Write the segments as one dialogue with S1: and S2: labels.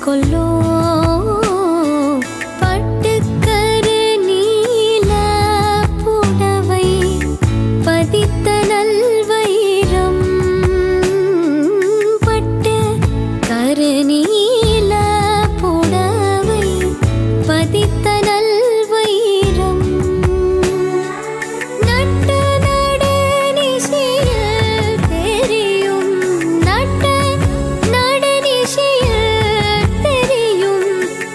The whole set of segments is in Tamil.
S1: கொல்லோ பட்டுக்கரு நீல புடவை பதித்த நல்வயிரம் பட்டு கரு நீல புடவை பதித்த நல்வயிரம் நட்டு நடுநிசியில் தெரியும் நட்டு நடுநிசியில் தெரியும்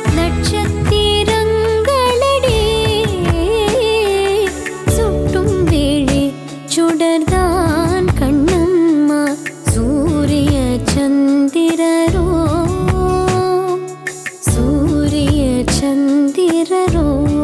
S1: நட்சத்திரங்களடி சுட்டும் விழி சுடர்தான் கண்ணம்மா சூரிய சந்திரரோ சூரிய சந்திரரோ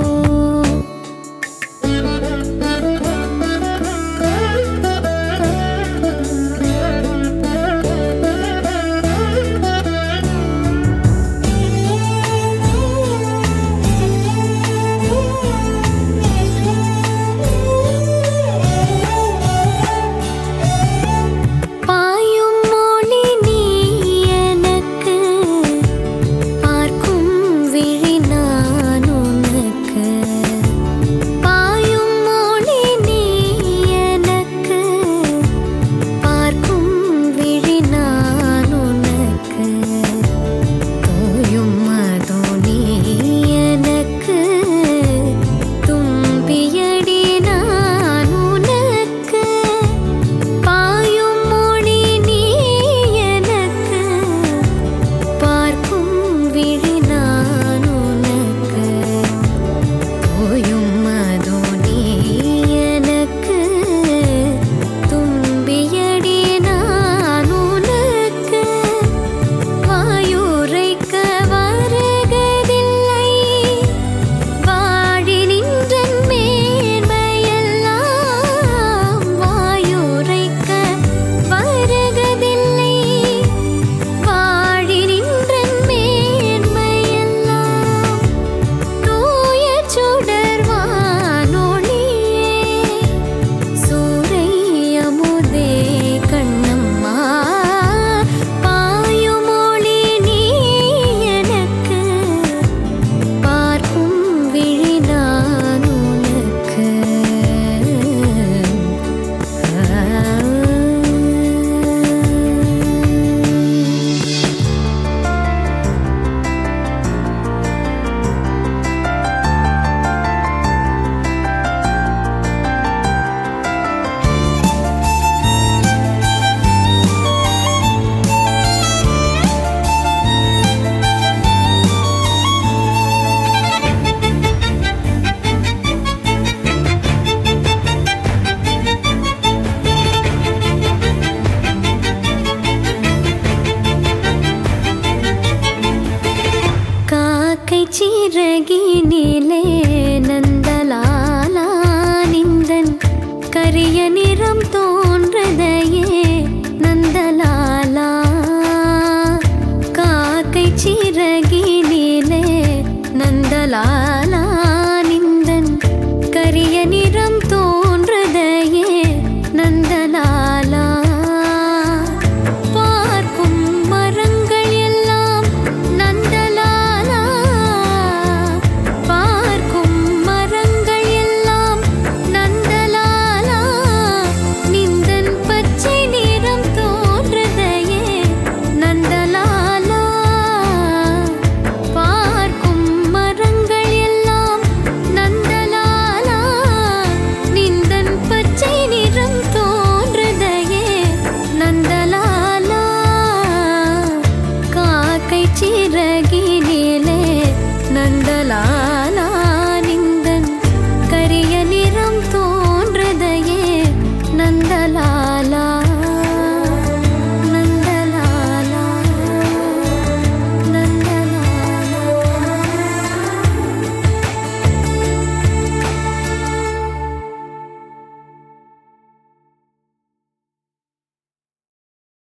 S1: பாயும் மொழி நீ எனக்கு பார்க்கும் விழி நான் உனக்கு பாயும் மொழி நீ எனக்கு பார்க்கும் விழி நான் உனக்கு தோயும் அதோ நீ எனக்கு தும்பியடி நான் உனக்கு பாயும் மொழி நீ எனக்கு பார்க்கும் விழி நான் உனக்கு தோயும் அதோ நீ எனக்கு தும்பியடி நான் உனக்கு வாயுரைக்க வருகதில்லை வாழி நின்றன் மேன்மையெல்லாம் வாயுரைக்க வருகதில்லை வாழி நின்றன் மேன்மையெல்லாம் தூய சுடர் வானொளியே சூரை அமுதே கண்ணம்மா பாயும் மொழி நீ எனக்கு பார்க்கும் விழி நான் உனக்கு காக்கை சிறகி